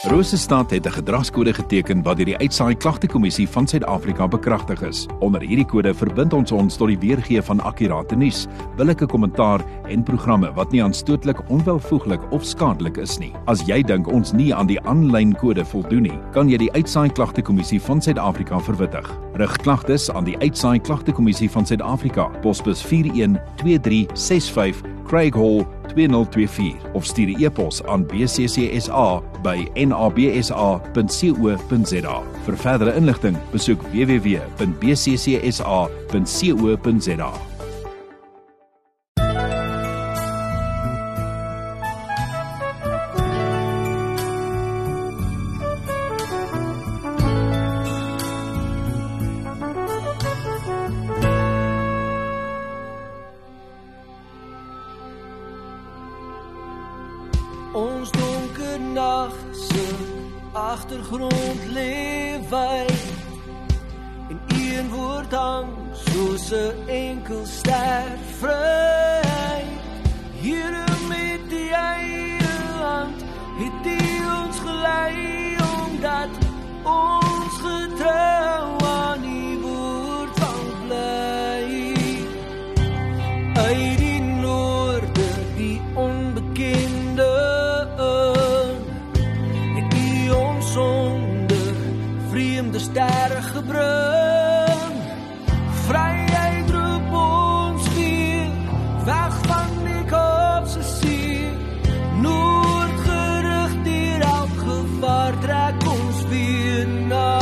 Rosestad het 'n gedragskode geteken wat deur die Uitsaai Klagtekommissie van Suid-Afrika bekragtig is. Onder hierdie kode verbind ons tot die weergee van akkurate nuus, billike kommentaar en programme wat nie aanstootlik, onwelvoeglik of skadelik is nie. As jy dink ons nie aan die aanlyn kode voldoen nie, kan jy die Uitsaai Klagtekommissie van Suid-Afrika verwittig. Rig klagtes aan die Uitsaai Klagtekommissie van Suid-Afrika, posbus 412365 Craig Hall 2024 of stuur 'n e-pos aan bccsa@nabsa.co.za. Vir verdere inligting, besoek www.bccsa.co.za. Ons donker nag se agtergrond lê wyd en een woord hang soos 'n enkel ster vry. Here met die eie hand het die ons gelei, omdat ons getrou aan die woord van bly. Uit die noorde, die onbekende, sonder vreemde sterre gebring. Vryheid roep ons weer, weg van die Kaapse See. Noord gerig deur elk gevaar, trek ons weer na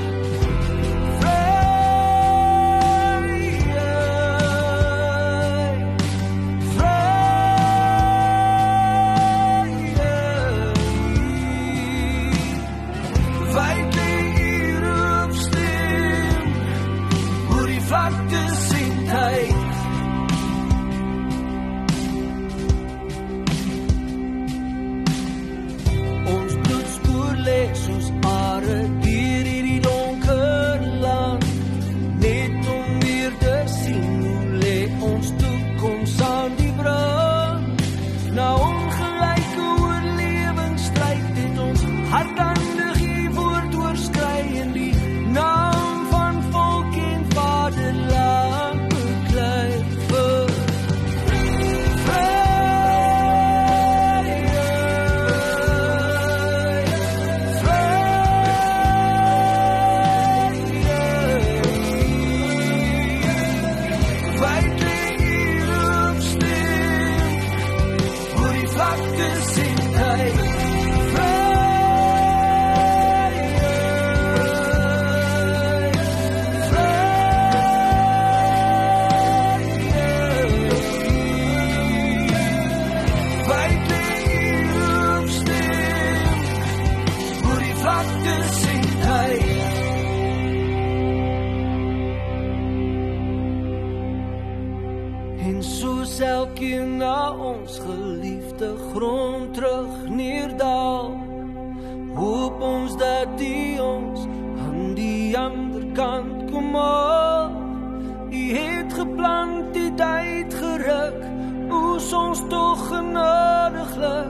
en soos elkeen na ons geliefde grond terug neerdal, hoop ons dat die ons aan die ander kant kom haal. U het geplant, die tyd geruk, oes ons toch genadiglik,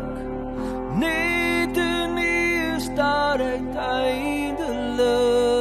net en nie is daar uiteindelik.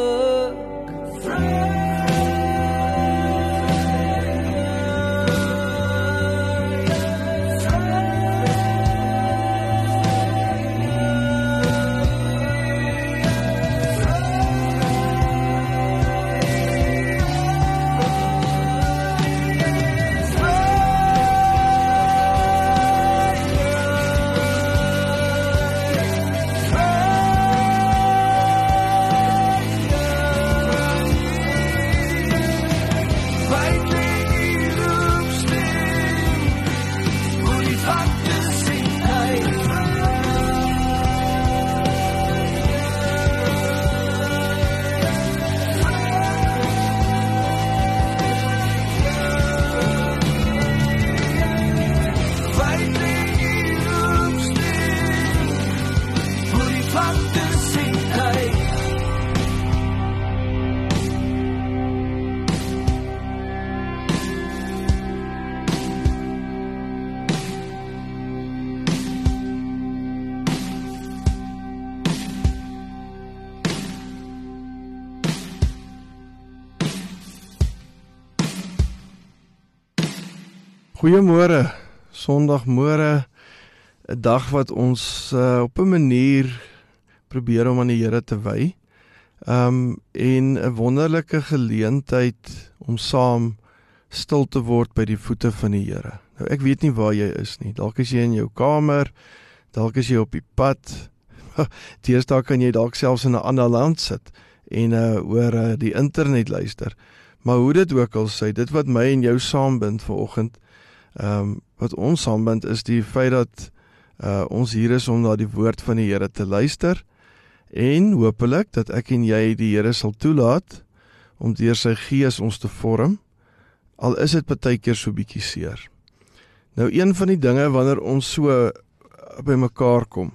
Goeiemôre, Sondagmôre, 'n dag wat ons op 'n manier probeer om aan die Here te wy. En 'n wonderlike geleentheid om saam stil te word by die voete van die Here. Nou ek weet nie waar jy is nie. Dalk is jy in jou kamer, dalk is jy op die pad. Deesdae kan jy dalk selfs in 'n ander land sit en oor die internet luister. Maar hoe dit ook al sê, dit wat my en jou saambind vanoggend, wat ons saambind is die feit dat ons hier is om na die woord van die Here te luister en hopelik dat ek en jy die Here sal toelaat om deur sy gees ons te vorm, al is dit partykeer so bietjie seer. Nou een van die dinge wanneer ons so by mekaar kom,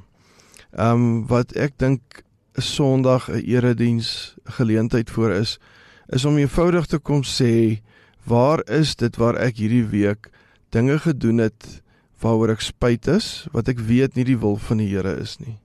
wat ek dink 'n Sondag 'n erediens geleentheid voor is om eenvoudig te kom sê, waar is dit waar ek hierdie week dinge gedoen het waaroor ek spyt is, wat ek weet nie die wil van die Here is nie.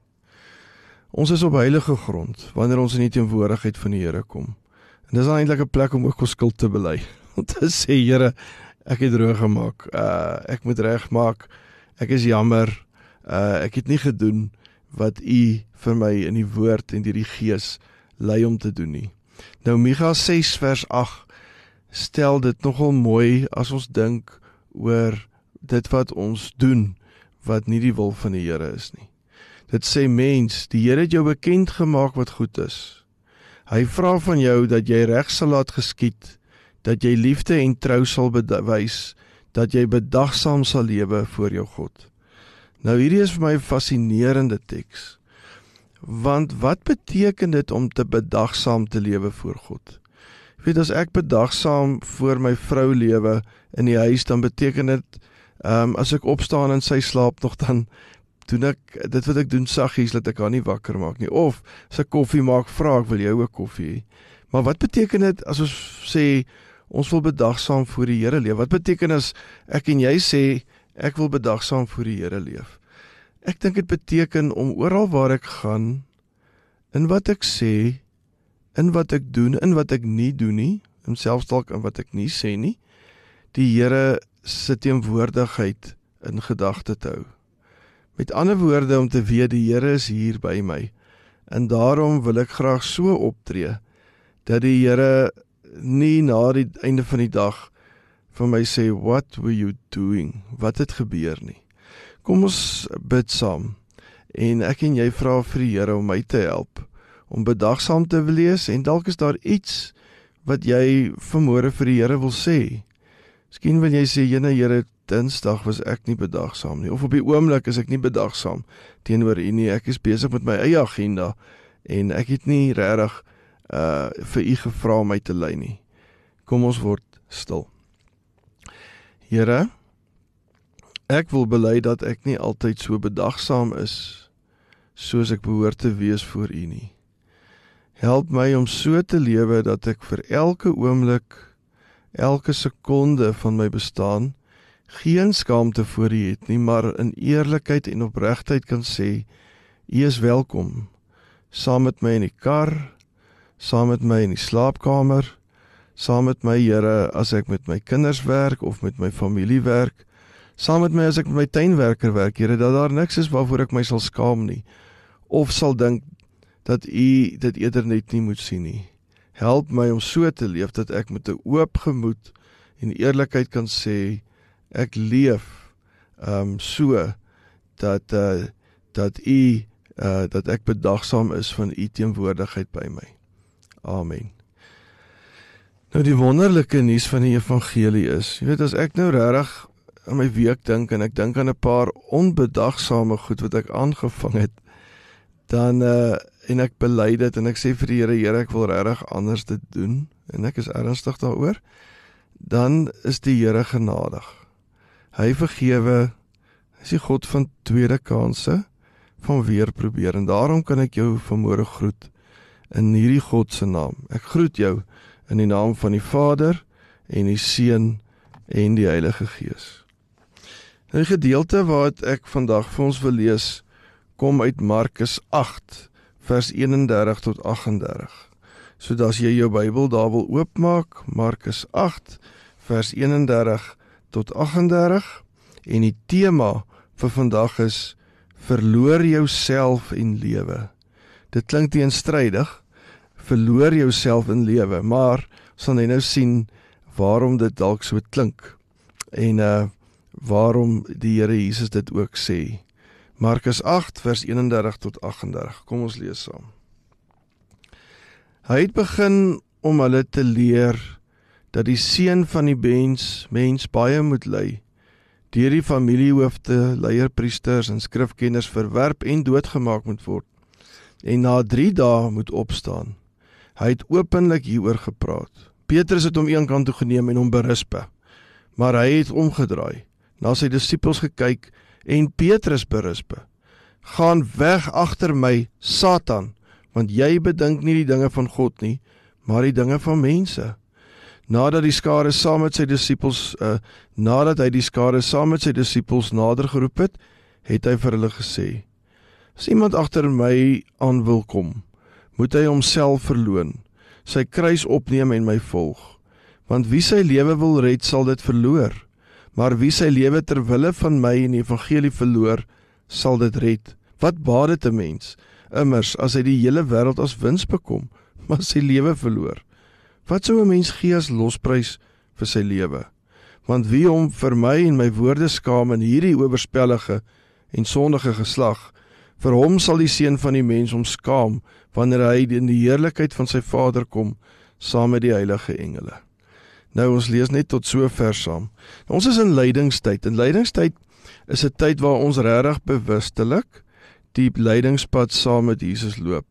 Ons is op heilige grond wanneer ons in die teenwoordigheid van die Here kom. En dis eintlik 'n plek om ook ons skuld te bely. Om te sê, Here, ek het droog gemaak, ek moet regmaak, ek is jammer, ek het nie gedoen wat U vir my in die woord en deur die gees lei om te doen nie. Nou Micha 6 vers 8 stel dit nogal mooi as ons dink oor dit wat ons doen, wat nie die wil van die Here is nie. Dit sê, mens, die Here het jou bekend gemaak wat goed is. Hy vra van jou dat jy reg sal laat geskied, dat jy liefde en trou sal bewys, dat jy bedagsaam sal lewe voor jou God. Nou hierdie is vir my 'n fascinerende teks, want wat beteken dit om te bedagsaam te lewe voor God? Ek weet, as ek bedagsaam voor my vrou lewe in die huis, dan beteken dit, as ek opstaan en sy slaap nog, dan doen ek dit wat ek doen saggies, dat ek haar nie wakker maak nie, of as ek koffie maak, vra ek, wil jy ook koffie? Maar wat beteken dit as ons sê, ons wil bedagsaam voor die Here leef? Wat beteken as ek en jy sê, ek wil bedagsaam voor die Here leef? Ek dink dit beteken om oral waar ek gaan, in wat ek sê, in wat ek doen, in wat ek nie doen nie, en selfs dalk in wat ek nie sê nie, die Here se teenwoordigheid in gedagte te hou. Met ander woorde, om te weet, die Here is hier by my, en daarom wil ek graag so optree, dat die Here nie na die einde van die dag vir my sê, what were you doing? Wat het gebeur nie? Kom ons bid saam, en ek en jy vra vir die Here om my te help, om bedagsaam te wees, en dalk is daar iets wat jy vanmôre vir die Here wil sê. Miskien wil jy sê, Here, Dinsdag was ek nie bedagsaam nie, of op die oomblik is ek nie bedagsaam teenoor U nie, ek is besig met my eie agenda, en ek het nie regtig vir U gevra om my te lei nie. Kom ons word stil. Here, ek wil bely dat ek nie altyd so bedagsaam is, soos ek behoort te wees voor U nie. Help my om so te lewe dat ek vir elke oomblik, elke sekonde van my bestaan, geen skaamte voor U het nie, maar in eerlikheid en opregtheid kan sê, U is welkom, saam met my in die kar, saam met my in die slaapkamer, saam met my, Here, as ek met my kinders werk of met my familie werk, saam met my as ek met my tuinwerker werk, Here, dat daar niks is waarvoor ek my sal skaam nie, of sal dink dat U dit eerder net nie moet sien nie. Help my om so te leef dat ek met 'n oop gemoed en eerlikheid kan sê, ek leef so dat dat ek bedagsaam is van U teenwoordigheid by my. Amen. Nou die wonderlike nuus van die evangelie is, jy weet, as ek nou regtig aan my week dink, en ek dink aan 'n paar onbedagsame goed wat ek aangevang het, dan, en ek bely dit, en ek sê vir die Here, ek wil regtig anders dit doen, en ek is ernstig daaroor, dan is die Here genadig. Hy vergewe, hy is die God van tweede kanse, van weer probeer, en daarom kan ek jou vanmôre groet, in hierdie God se naam. Ek groet jou, in die naam van die Vader, en die Seun, en die Heilige Gees. Nou die gedeelte wat ek vandag vir ons wil lees, kom uit Markus 8, vers 31 tot 38. So as jy jou Bybel daar wil oopmaak, Markus 8, vers 31 tot 38 en die tema vir vandag is verloor jouself en lewe. Dit klink teenstrydig, verloor jouself in lewe, maar sal jy nou sien waarom dit dalk so klink en waarom die Here Jesus dit ook sê. Markus 8 vers 31 tot 38. Kom ons lees saam. Hy het begin om hulle te leer dat die seun van die mens baie moet ly, deur die familiehoofde, leierpriesters en skrifkenners verwerp en doodgemaak moet word, en na 3 dae moet opstaan. Hy het openlik hieroor gepraat. Petrus het hom een kant toe geneem en hom berispe, maar hy het omgedraai, na sy disippels gekyk en Petrus berispe. Gaan weg agter my, Satan, want jy bedink nie die dinge van God nie, maar die dinge van mense. Nadat hy die skare saam met sy disippels nader geroep het, het hy vir hulle gesê: As iemand agter my aan wil kom, moet hy homself verloon, sy kruis opneem en my volg. Want wie sy lewe wil red, sal dit verloor, maar wie sy lewe ter wille van my en die evangelie verloor, sal dit red. Wat baat dit 'n mens, immers as hy die hele wêreld as wins bekom, maar sy lewe verloor? Wat sou 'n mens gee as losprys vir sy lewe? Want wie hom vir my en my woorde skaam in hierdie oorspellige en sondige geslag, vir hom sal die seun van die mens hom skaam, wanneer hy in die heerlikheid van sy Vader kom, saam met die heilige engele. Nou, ons lees net tot so ver saam. Ons is in lydingstyd. En lydingstyd is 'n tyd waar ons regtig bewustelik die lydingspad saam met Jesus loop.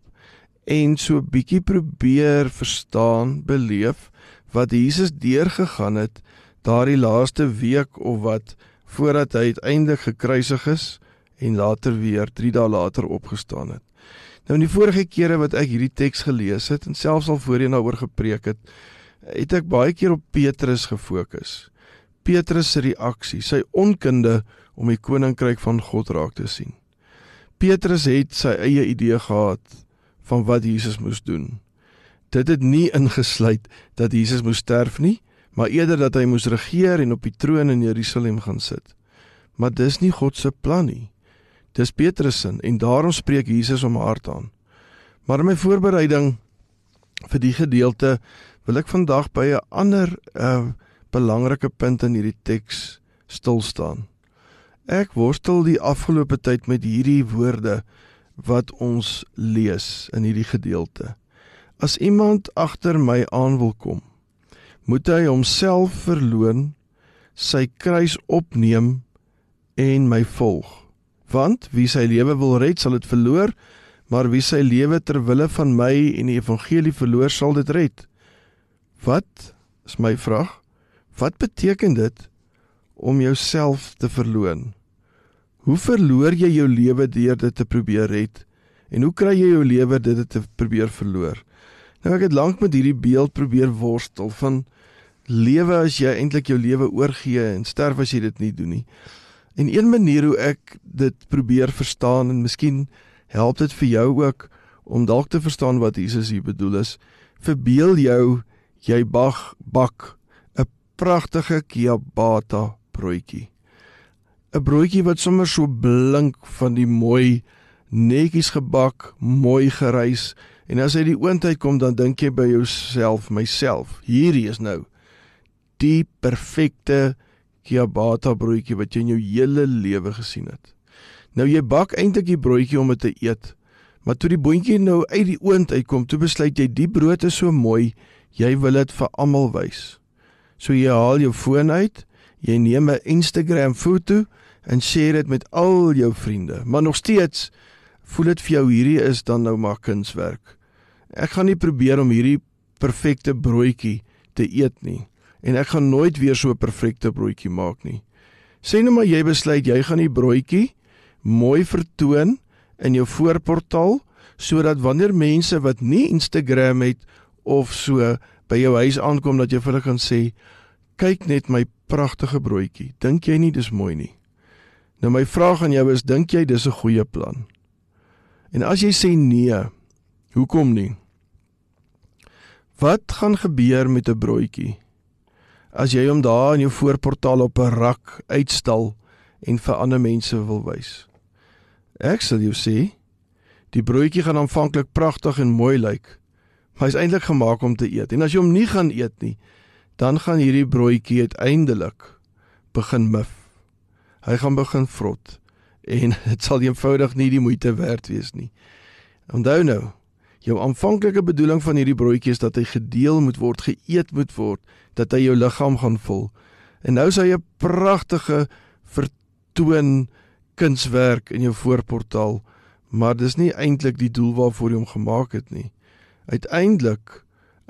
En so bietjie probeer verstaan, beleef, wat Jesus deurgegaan het, daardie laaste week of wat, voordat hy uiteindelik gekruisig is, en later weer 3 dae later opgestaan het. Nou in die vorige kere wat ek hierdie teks gelees het, en selfs al voorheen daaroor gepreek het ek baie keer op Petrus gefokus. Petrus se reaksie, sy onkunde om die koninkryk van God raak te sien. Petrus het sy eie idee gehad van wat Jesus moes doen. Dit het nie ingesluit dat Jesus moes sterf nie, maar eerder dat hy moes regeer en op die troon in Jerusalem gaan sit. Maar dis nie God se plan nie. Dis Petrus se, en daarom spreek Jesus om hart aan. Maar in my voorbereiding vir die gedeelte wil ek vandag by 'n ander belangrike punt in hierdie teks stil staan. Ek worstel die afgelope tyd met hierdie woorde wat ons lees in hierdie gedeelte. As iemand agter my aan wil kom, moet hy homself verloon, sy kruis opneem en my volg. Want wie sy lewe wil red, sal dit verloor, maar wie sy lewe ter wille van my en die evangelie verloor, sal dit red. Wat, is my vraag, wat beteken dit om jouself te verloon? Hoe verloor jy jou lewe deur dit te probeer red? En hoe kry jy jou lewe dit te probeer verloor? Nou ek het lank met hierdie beeld probeer worstel van lewe as jy eintlik jou lewe oorgee en sterf as jy dit nie doen nie. En een manier hoe ek dit probeer verstaan, en miskien help dit vir jou ook om dalk te verstaan wat Jesus hier bedoel is, verbeel jou, jy bak 'n pragtige ciabatta broodjie. 'n Broodjie wat sommer so blink van die mooi, netjies gebak, mooi gerys, en as hy die oond uitkom, dan dink jy by jouself, myself, hierdie is nou die perfekte ciabatta broodjie wat jy in jou hele lewe gesien het. Nou jy bak eintlik die broodjie om dit te eet, maar toe die boontjie nou uit die oond uitkom, toe besluit jy die brood is so mooi, jy wil dit vir almal wys. So jy haal jou foon uit, jy neem 'n Instagram foto en share dit met al jou vriende, maar nog steeds voel dit vir jou hierdie is dan nou maar kunswerk. Ek gaan nie probeer om hierdie perfekte broodjie te eet nie, en ek gaan nooit weer so 'n perfekte broodjie maak nie. Sê nou maar jy besluit jy gaan die broodjie mooi vertoon in jou voorportaal, sodat wanneer mense wat nie Instagram het of so by jou huis aankom, dat jy vir hulle kan sê, kyk net my pragtige broodjie, dink jy nie dis mooi nie? Nou my vraag aan jou is, dink jy dis 'n goeie plan? En as jy sê nee, hoekom nie? Wat gaan gebeur met 'n broodjie? as jy hom daar in jou voorportaal op 'n rak uitstal en vir ander mense wil wys? Ek sal jou sê, die broodjie gaan aanvanklik pragtig en mooi lyk, maar hy is eintlik gemaak om te eet. En as jy hom nie gaan eet nie, dan gaan hierdie broodjie uiteindelik begin mif. Hy gaan begin vrot en dit sal eenvoudig nie die moeite werd wees nie. Onthou nou, jou aanvanklike bedoeling van hierdie broodjie is dat hy gedeel moet word, geëet moet word, dat hy jou liggaam gaan vul. En nou is hy 'n pragtige vertoon kunswerk in jou voorportaal, maar dis nie eintlik die doel waarvoor jy hom gemaak het nie. Uiteindelik,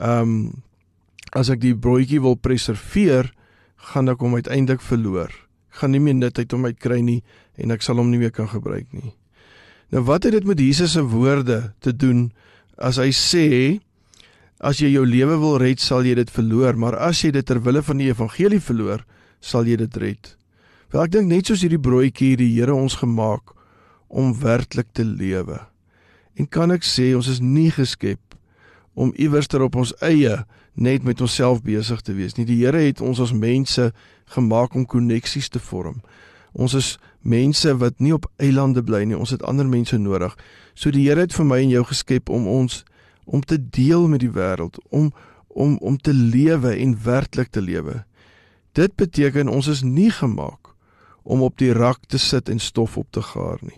as ek die broodjie wil preserveer, gaan ek hom uiteindelik verloor. Ek gaan nie meer nut uit hom uitkry nie, en ek sal hom nie meer kan gebruik nie. Nou wat het dit met Jesus se woorde te doen, as hy sê, as jy jou lewe wil red, sal jy dit verloor, maar as jy dit ter wille van die evangelie verloor, sal jy dit red. Wel, ek dink net soos hierdie broodjie, die Here ons gemaak, om werklik te lewe. En kan ek sê, ons is nie geskep om iewers ter op ons eie net met onsself besig te wees nie. Die Here het ons as mense gemaak om koneksies te vorm. Ons is mense wat nie op eilande bly nie, ons het ander mense nodig. So die Here het vir my en jou geskep om te deel met die wêreld, om te lewe en werklik te lewe. Dit beteken ons is nie gemaak om op die rak te sit en stof op te gaar nie.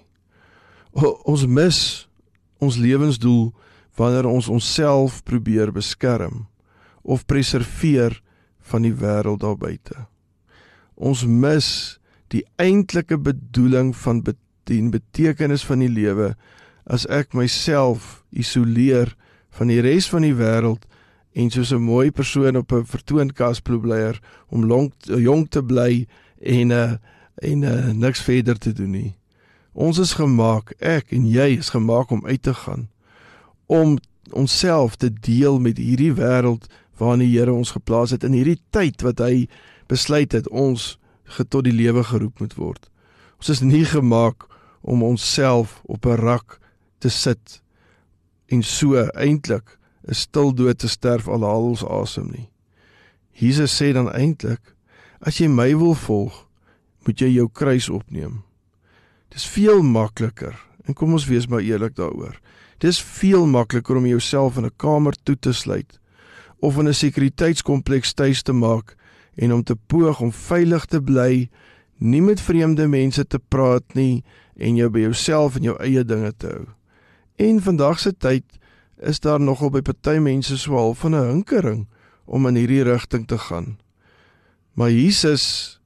Ons mis ons lewensdoel wanneer ons onsself probeer beskerm of preserveer van die wêreld daar buite. Ons mis die eintlike bedoeling van die betekenis van die lewe as ek myself isoleer van die res van die wêreld en soos 'n mooi persoon op 'n vertoonkas probeer om jong te bly en niks verder te doen nie. Ons is gemaak, ek en jy is gemaak om uit te gaan, om onsself te deel met hierdie wêreld waarin die Here ons geplaas het, in hierdie tyd wat hy besluit het, ons tot die lewe geroep moet word. Ons is nie gemaak om onsself op 'n rak te sit en so eintlik 'n stil dood te sterf al haal ons asem nie. Jesus sê dan eintlik, as jy my wil volg, moet jy jou kruis opneem. Dis veel makliker, en kom ons wees maar eerlik daaroor, dis veel makliker om jouself in 'n kamer toe te sluit, of in 'n sekuriteitskompleks tuis te maak, en om te poog om veilig te bly, nie met vreemde mense te praat nie, en jou by jouself en jou eie dinge te hou. En vandag se tyd is daar nogal by party mense so half van 'n hinkering om in hierdie rigting te gaan. Maar Jesus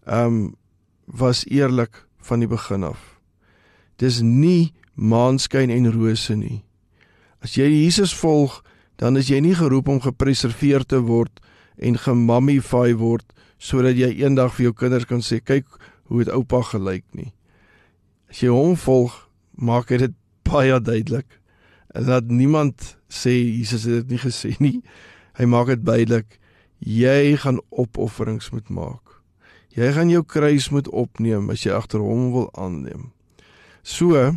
was eerlik van die begin af. Dis nie maanskyn en rose nie. As jy Jesus volg, dan is jy nie geroep om gepreserveer te word en gemammify word, sodat jy eendag vir jou kinders kan sê, kyk hoe het oupa gelyk nie. As jy hom volg, maak hy dit baie duidelik. En dat niemand sê, Jesus het dit nie gesê nie. Hy maak dit duidelik, jy gaan opofferings moet maak. Jy gaan jou kruis moet opneem, as jy agter hom wil aanneem. So,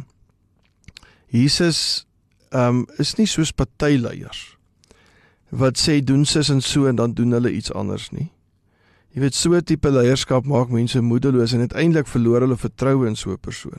Jesus is nie soos partyleiers, wat sê, doen sis en so, en dan doen hulle iets anders nie. Jy weet, so tipe leierskap maak mense moedeloos, en uiteindelik verloor hulle vertroue in so 'n persoon.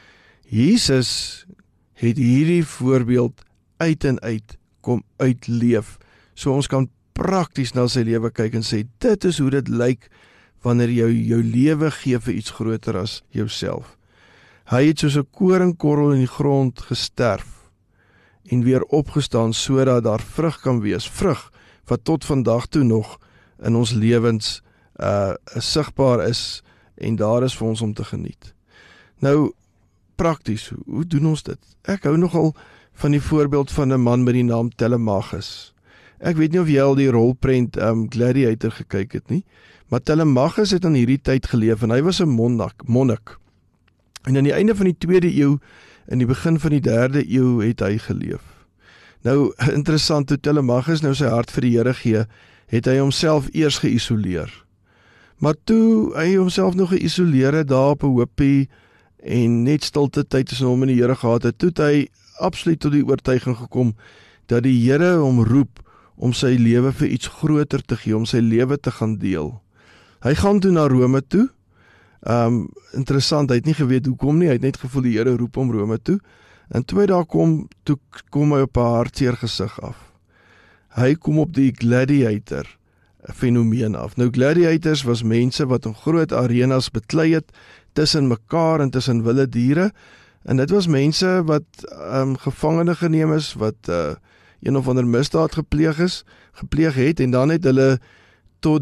Jesus het hierdie voorbeeld uit en uit kom uitleef, so ons kan prakties na sy lewe kyk en sê, dit is hoe dit lyk wanneer jou lewe gee vir iets groter as jouself. Hy het soos 'n koringkorrel in die grond gesterf en weer opgestaan sodat daar vrug kan wees, vrug wat tot vandag toe nog in ons lewens sigbaar is en daar is vir ons om te geniet. Nou, prakties, hoe doen ons dit? Ek hou nogal van die voorbeeld van 'n man met die naam Telemachus. Ek weet nie of jy al die rolprent Gladiator gekyk het nie, maar Telemachus het in hierdie tyd geleef en hy was 'n monnik. En aan die einde van die 2de eeu, in die begin van die 3de eeu het hy geleef. Nou, interessant, toe Telemachus nou sy hart vir die Here gee, het hy homself eers geïsoleer. Maar toe hy homself nog geïsoleer het daar op 'n hoopie en net stilte tyd tussen hom en die Here gehad het, toe het hy absoluut tot die oortuiging gekom dat die Here hom roep om sy lewe vir iets groter te gee, om sy lewe te gaan deel. Hy gaan toe na Rome toe. Interessant, hy het nie geweet hoekom nie, hy het net gevoel die Here roep hom Rome toe. En toe hy daar kom hy op 'n hartseer gesig af. Hy kom op die gladiator fenomeen af. Nou gladiators was mense wat in groot arenas beklei het, tussen mekaar en tussen wilde diere, en dit was mense wat gevangene geneem is, wat een of ander misdaad gepleeg het, en dan het hulle tot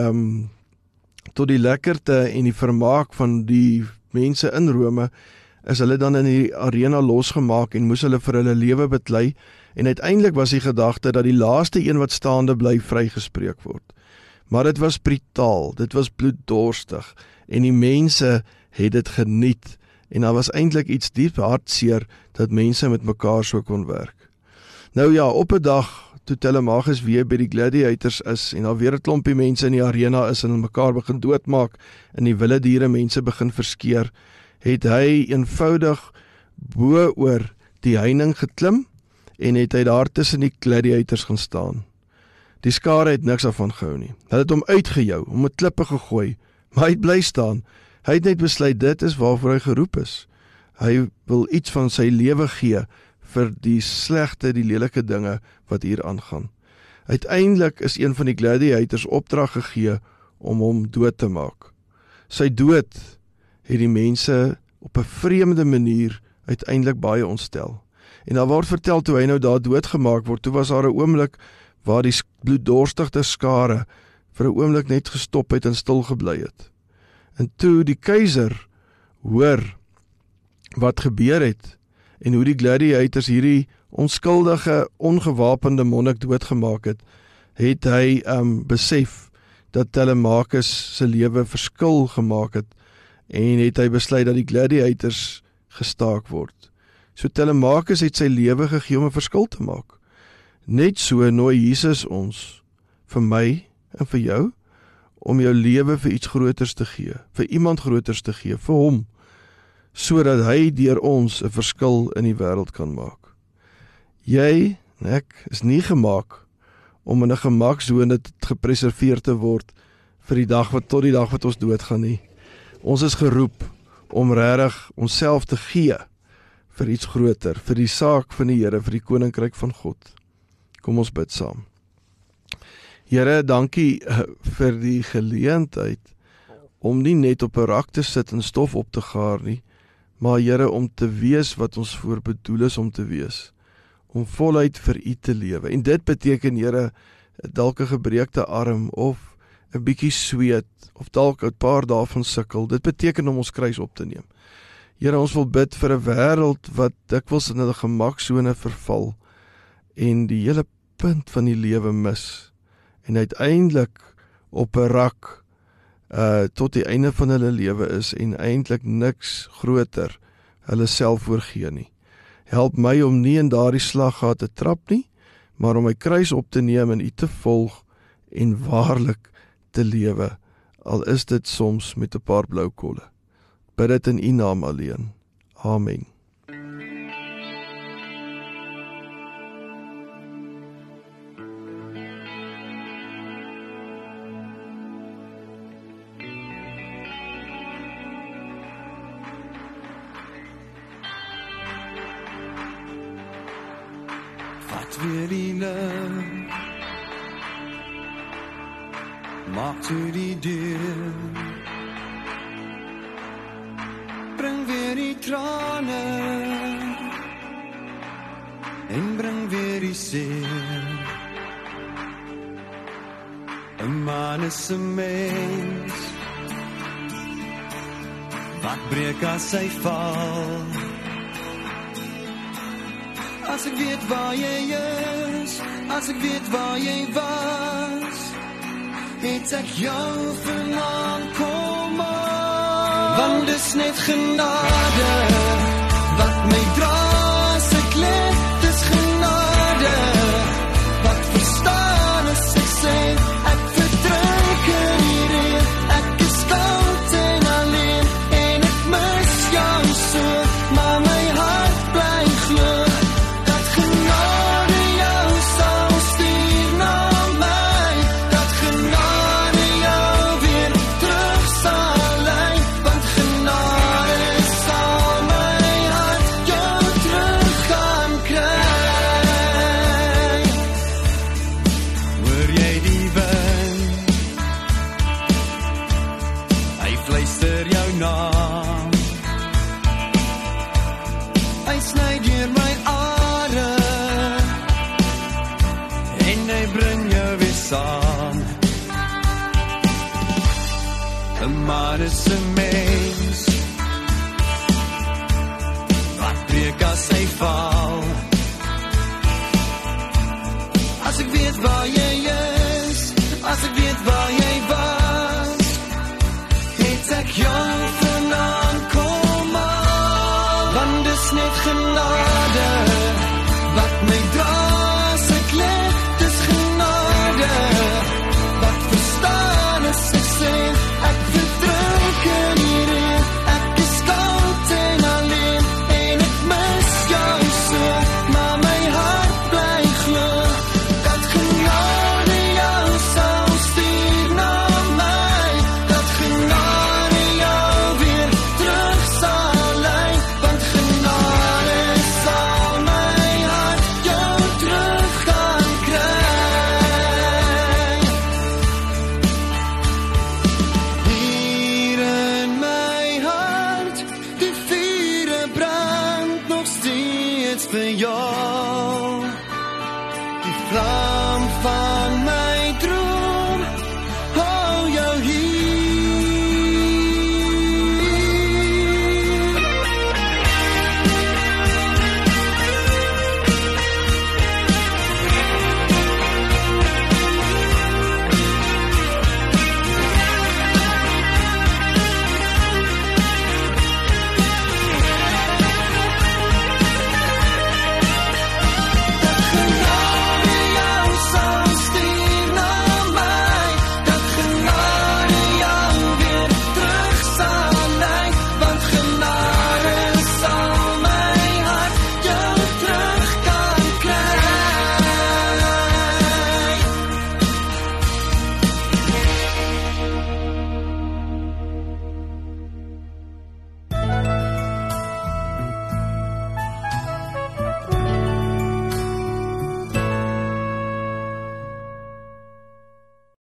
die lekkerte en die vermaak van die mense in Rome, is hulle dan in die arena losgemaak en moes hulle vir hulle lewe beklei, en uiteindelik was die gedagte dat die laaste een wat staande bly vrygespreek word. Maar dit was brutaal, dit was bloeddorstig, en die mense het dit geniet, en daar was eintlik iets diep hartseer, dat mense met mekaar so kon werk. Nou ja, op 'n dag, toe Telemachus weer by die gladiators is, en daar weer 'n klompie mense in die arena is, en mekaar begin doodmaak, en die wilde diere mense begin verskeer, het hy eenvoudig bo oor die heining geklim, en het hy daar tussen die gladiators gaan staan. Die skare het niks daarvan gehou nie. Hulle het hom uitgejou, om met klippe gegooi, maar hy het bly staan. Hy het net besluit, dit is waarvoor hy geroep is. Hy wil iets van sy lewe gee vir die slegte, die lelike dinge wat hier aangaan. Uiteindelik is een van die gladiators opdrag gegee om hom dood te maak. Sy dood het die mense op 'n vreemde manier uiteindelik baie ontstel. En daar word vertel, toe hy nou daar doodgemaak word, toe was daar 'n oomblik waar die bloeddorstige skare vir 'n oomblik net gestop het en stil gebly het. En toe die keiser hoor wat gebeur het, en hoe die gladiators hierdie onskuldige, ongewapende monnik doodgemaak het, het hy besef dat Telemachus se lewe verskil gemaak het, en het hy besluit dat die gladiators gestaak word. So Telemachus het sy lewe gegee om 'n verskil te maak. Net so nooi Jesus ons, vir my en vir jou, om jou lewe vir iets groters te gee, vir iemand groters te gee, vir hom, sodat hy deur ons 'n verskil in die wêreld kan maak. Jy en ek is nie gemaak om in 'n gemaksone gepreserveer te word vir die dag tot die dag wat ons doodgaan nie. Ons is geroep om regtig onsself te gee vir iets groter, vir die saak van die Here, vir die koninkryk van God. Kom ons bid saam. Here, dankie vir die geleentheid om nie net op 'n rak te sit en stof op te gaar nie, maar Here, om te wees wat ons voor bedoel is om te wees, om voluit vir U te lewe. En dit beteken, Here, dalk 'n gebreekte arm, of 'n bietjie sweet, of dalk 'n paar dae van sukkel. Dit beteken om ons kruis op te neem. Here, ons wil bid vir 'n wêreld wat dikwels in 'n gemaksone verval, en die hele punt van die lewe mis, en uiteindelik op 'n rak tot die einde van hulle lewe is, en eintlik niks groter hulle self voorgee nie. Help my om nie in daardie slaggat te trap nie, maar om my kruis op te neem en U te volg, en waarlik te lewe, al is dit soms met 'n paar blou kolle. Bid dit in U naam alleen. Amen. Weer die lig, maak toe die deur, bring weer die trane, en bring weer die seer. 'n man is 'n mens, wat breek as hy val. As ek weet waar jy is, as ek weet waar jy was, het ek jou vanaand kom aan. Want dis net genade, wat my dra as ek leef, dis genade, wat verstaan as ek sê, ek verdrink in hierdie, ek is koud en alleen, en ek mis jou so, maar my hart bly glo. Genade jou sal stuur na maar is 'n mens wat breek as hy val. As ek weet waar jy is, as ek weet waar jy was, het ek jou vanaand kom aan, want dis net genade wat my dra as ek leef, dis genade wat verstaan as ek sê, ek verdrink in hierdie, ek is koud en alleen, en ek mis jou so, maar my hart bly glo, dat genade jou sal stuur na my, dat genade jou weer terug sal lei, want genade sal my hart jou terug gaan kry. Hier in my hart, die vuur brand nog steeds vir jou, die vlam van